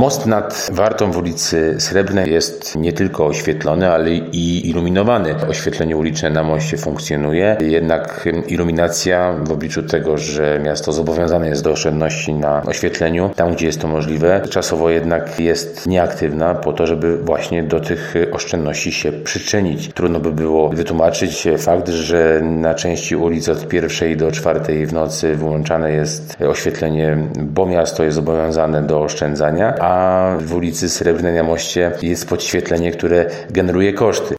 Most nad Wartą w ulicy Srebrnej jest nie tylko oświetlony, ale i iluminowany. Oświetlenie uliczne na moście funkcjonuje, jednak iluminacja w obliczu tego, że miasto zobowiązane jest do oszczędności na oświetleniu, tam gdzie jest to możliwe, czasowo jednak jest nieaktywna po to, żeby właśnie do tych oszczędności się przyczynić. Trudno by było wytłumaczyć fakt, że na części ulic od 1 do 4 w nocy wyłączane jest oświetlenie, bo miasto jest zobowiązane do oszczędzania, a w ulicy Srebrnej na moście jest podświetlenie, które generuje koszty.